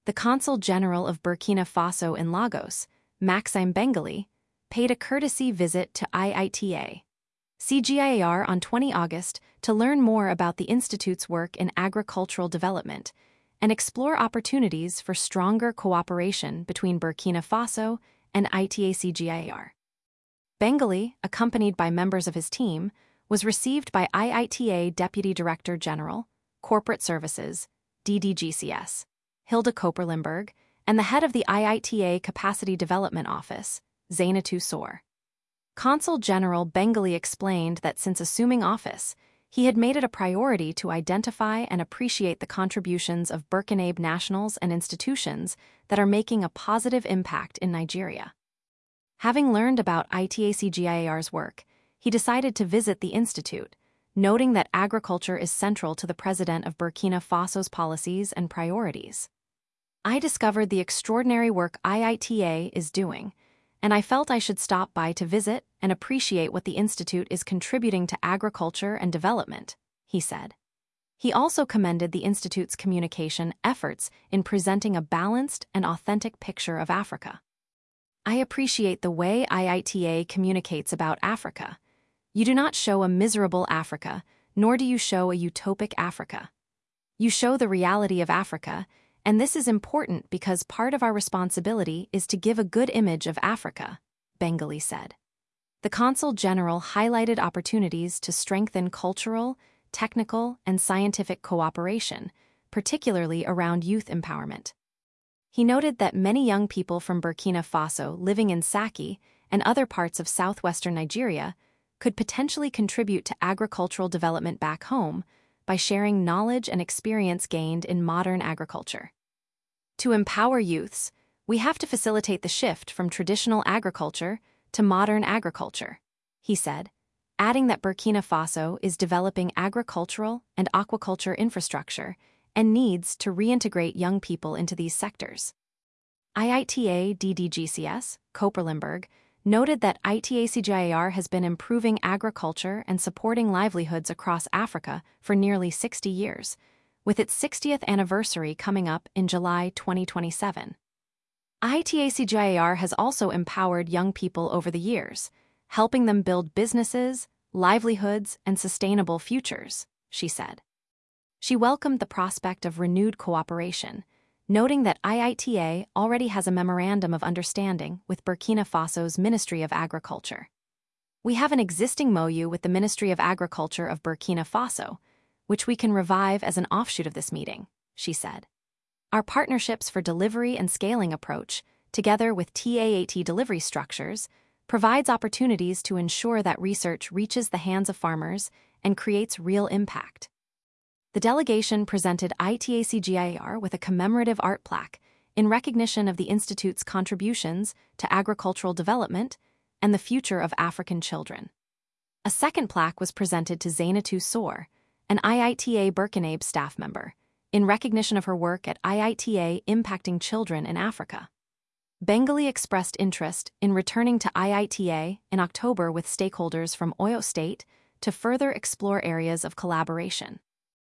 The Consul General of Burkina Faso in Lagos, Maxime Bengali, paid a courtesy visit to IITA CGIAR on 20 August to learn more about the Institute's work in agricultural development and explore opportunities for stronger cooperation between Burkina Faso and IITA CGIAR. Bengali, accompanied by members of his team, was received by IITA Deputy Director General, Corporate Services, DDGCS, Hilda Koper-Limburg, and the head of the IITA Capacity Development Office, Zainatou Sour. Consul General Bengali explained that since assuming office, he had made it a priority to identify and appreciate the contributions of Burkinabé nationals and institutions that are making a positive impact in Nigeria. Having learned about IITA CGIAR's work, he decided to visit the institute, noting that agriculture is central to the President of Burkina Faso's policies and priorities. I discovered the extraordinary work IITA is doing, and I felt I should stop by to visit and appreciate what the Institute is contributing to agriculture and development, he said. He also commended the Institute's communication efforts in presenting a balanced and authentic picture of Africa. I appreciate the way IITA communicates about Africa. You do not show a miserable Africa, nor do you show a utopic Africa. You show the reality of Africa, and this is important because part of our responsibility is to give a good image of Africa, Bengali said. The Consul General highlighted opportunities to strengthen cultural, technical, and scientific cooperation, particularly around youth empowerment. He noted that many young people from Burkina Faso living in Saki and other parts of southwestern Nigeria could potentially contribute to agricultural development back home by sharing knowledge and experience gained in modern agriculture. To empower youths, we have to facilitate the shift from traditional agriculture to modern agriculture, he said, adding that Burkina Faso is developing agricultural and aquaculture infrastructure and needs to reintegrate young people into these sectors. IITA DDGCS, Koper-Limburg, noted that IITA CGIAR has been improving agriculture and supporting livelihoods across Africa for nearly 60 years, with its 60th anniversary coming up in July 2027. IITA CGIAR has also empowered young people over the years, helping them build businesses, livelihoods, and sustainable futures, she said. She welcomed the prospect of renewed cooperation, noting that IITA already has a memorandum of understanding with Burkina Faso's Ministry of Agriculture. We have an existing MOU with the Ministry of Agriculture of Burkina Faso, which we can revive as an offshoot of this meeting, she said. Our partnerships for delivery and scaling approach, together with TAAT delivery structures, provides opportunities to ensure that research reaches the hands of farmers and creates real impact. The delegation presented IITA CGIAR with a commemorative art plaque in recognition of the Institute's contributions to agricultural development and the future of African children. A second plaque was presented to Zainatou Sour, an IITA Burkinabé staff member, in recognition of her work at IITA impacting children in Africa. Bengali expressed interest in returning to IITA in October with stakeholders from Oyo State to further explore areas of collaboration.